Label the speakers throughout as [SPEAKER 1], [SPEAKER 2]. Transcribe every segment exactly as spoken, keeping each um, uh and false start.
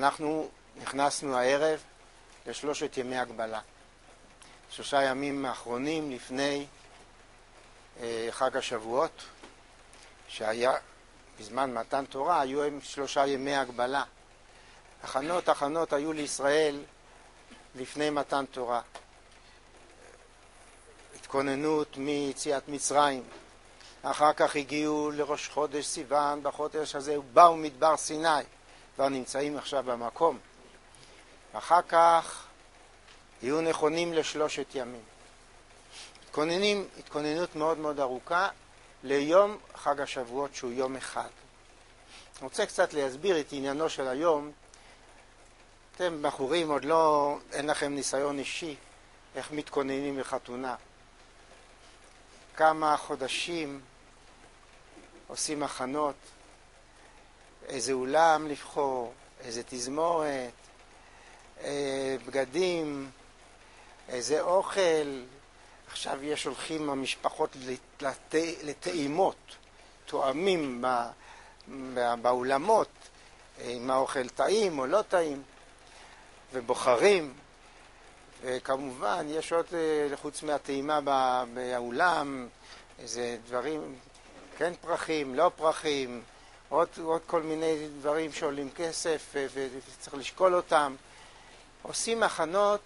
[SPEAKER 1] אנחנו נכנסנו הערב לשלושת ימי הגבלה. שלושה ימים האחרונים לפני אה, חג השבועות, שהיה בזמן מתן תורה, היו הם שלושה ימי הגבלה. הכנות, הכנות היו לישראל לפני מתן תורה. התכוננות מיציאת מצרים. אחר כך הגיעו לראש חודש סיוון, בחודש הזה באו מדבר סיני, כבר נמצאים עכשיו במקום. אחר כך יהיו נכונים לשלושת ימים. התכוננים, התכוננות מאוד מאוד ארוכה ליום חג השבועות שהוא יום אחד. אני רוצה קצת להסביר את עניינו של היום. אתם בחורים עוד לא, אין לכם ניסיון אישי איך מתכוננים לחתונה. כמה חודשים עושים הכנות, איזה אולם לבחור, איזה תזמורת, בגדים, איזה אוכל. עכשיו יש הולכים המשפחות לת... לטעימות, תואמים באולמות, אם האוכל טעים או לא טעים, ובוחרים. וכמובן יש עוד, חוץ מהטעימה באולם, איזה דברים, כן פרחים, לא פרחים, עוד, עוד כל מיני דברים שעולים כסף וצריך לשקול אותם. עושים הכנות,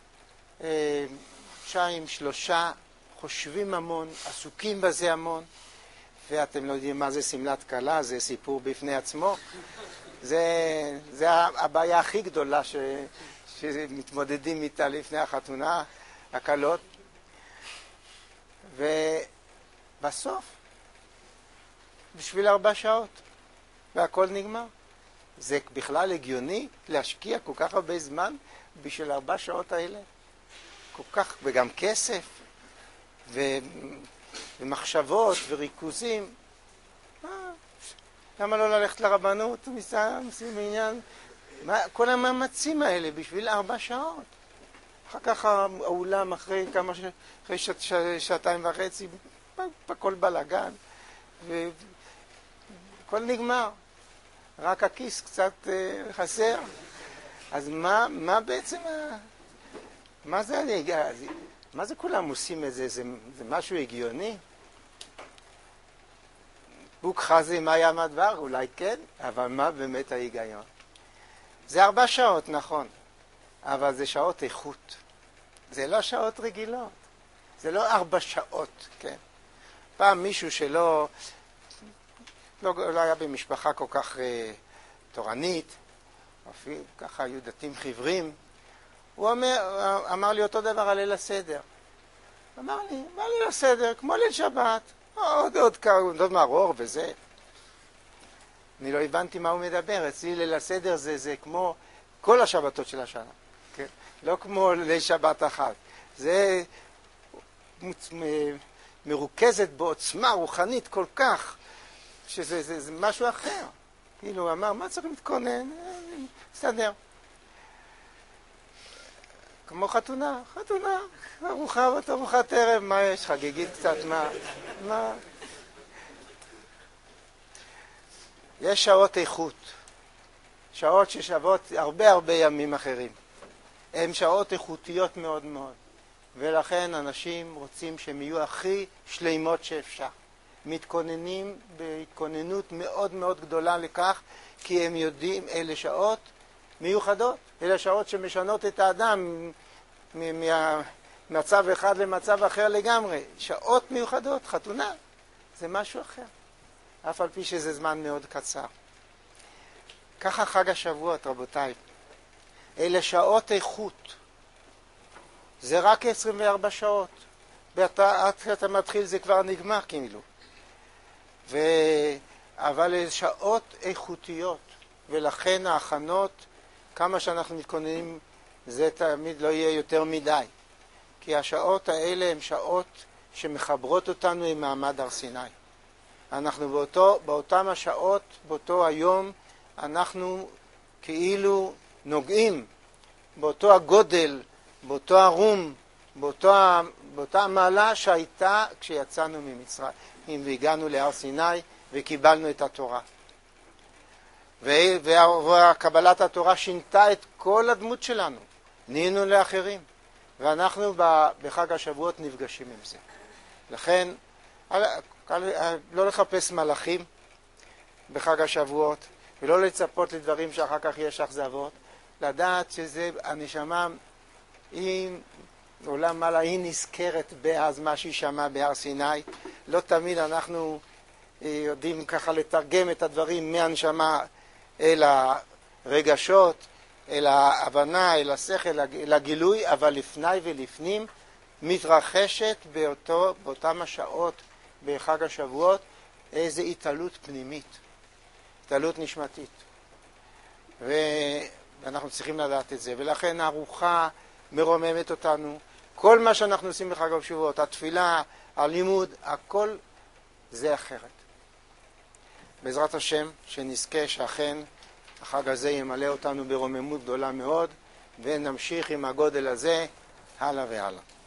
[SPEAKER 1] שיים, שלושה, חושבים המון, עסוקים בזה המון, ואתם לא יודעים מה זה סמלת כלה, זה סיפור בפני עצמו. זה, זה הבעיה הכי גדולה ש, שמתמודדים איתה לפני החתונה, הקלות. ובסוף, בשביל ארבע שעות, והכל נגמר. זה בכלל הגיוני להשקיע כל כך הרבה זמן בשביל ארבע שעות האלה? כל כך, וגם כסף, ו... ומחשבות וריכוזים. מה? למה לא ללכת לרבנות? עושים עניין. מה? כל המאמצים האלה בשביל ארבע שעות. אחר כך האולם אחרי כמה ש... אחרי ש... ש... שעתיים וחצי, בכל בלגן, וכל נגמר. רק הכיס קצת uh, חסר. אז מה, מה בעצם, ה... מה זה, מה זה כולם עושים את זה? זה, זה משהו הגיוני? בוק חזי מה ים הדבר? אולי כן, אבל מה באמת ההיגיון? זה ארבע שעות, נכון, אבל זה שעות איכות. זה לא שעות רגילות. זה לא ארבע שעות, כן. פעם מישהו שלא... לא, לא היה במשפחה כל כך אה, תורנית, אפילו ככה היו דתיים חיוורים, הוא אומר, אמר לי אותו דבר על ליל הסדר. אמר לי, מה ליל הסדר? כמו ליל שבת, עוד עוד עוד מערור וזה. אני לא הבנתי מה הוא מדבר, אצלי ליל הסדר זה, זה כמו כל השבתות של השנה, כן? לא כמו ליל שבת אחת. זה מרוכזת בעוצמה רוחנית כל כך, שזה זה, זה משהו אחר. כאילו הוא אמר, מה צריך להתכונן? מסתדר. כמו חתונה, חתונה, ארוחה ארוחת ערב, מה יש? חגיגית קצת, מה? מה? יש שעות איכות, שעות ששוות הרבה הרבה ימים אחרים. הן שעות איכותיות מאוד מאוד, ולכן אנשים רוצים שהם יהיו הכי שלימות שאפשר. מתכוננים בהתכוננות מאוד מאוד גדולה לכך, כי הם יודעים אלה שעות מיוחדות, אלה שעות שמשנות את האדם ממצב אחד למצב אחר לגמרי. שעות מיוחדות, חתונה, זה משהו אחר, אף על פי שזה זמן מאוד קצר. ככה חג השבועות, רבותיי, אלה שעות איכות, זה רק עשרים וארבע שעות, ואתה אתה מתחיל זה כבר נגמר כאילו. ו... אבל שעות איכותיות, ולכן ההכנות, כמה שאנחנו מתכוננים, זה תמיד לא יהיה יותר מדי. כי השעות האלה הן שעות שמחברות אותנו עם מעמד הר סיני. אנחנו באותו, באותם השעות, באותו היום, אנחנו כאילו נוגעים באותו הגודל, באותו הרום, באותו, באותה המעלה שהייתה כשיצאנו ממצרים, והגענו להר סיני וקיבלנו את התורה. וקבלת התורה שינתה את כל הדמות שלנו. נהיינו לאחרים. ואנחנו בחג השבועות נפגשים עם זה. לכן, לא לחפש מלאכים בחג השבועות, ולא לצפות לדברים שאחר כך יש אכזבות, לדעת שזה הנשמה, היא עולם מעלה, היא נזכרת באז מה שהיא שמעה בהר סיני. לא תמיד אנחנו יודעים ככה לתרגם את הדברים מהנשמה אל הרגשות, אל ההבנה, אל השכל, אל הגילוי, אבל לפני ולפנים מתרחשת באותו, באותם השעות בחג השבועות איזו התעלות פנימית, התעלות נשמתית. ואנחנו צריכים לדעת את זה, ולכן הארוחה מרוממת אותנו. כל מה שאנחנו עושים בחג השבועות, התפילה, הלימוד, הכל זה אחרת. בעזרת השם, שנזכה שאכן החג הזה ימלא אותנו ברוממות גדולה מאוד, ונמשיך עם הגודל הזה הלאה והלאה.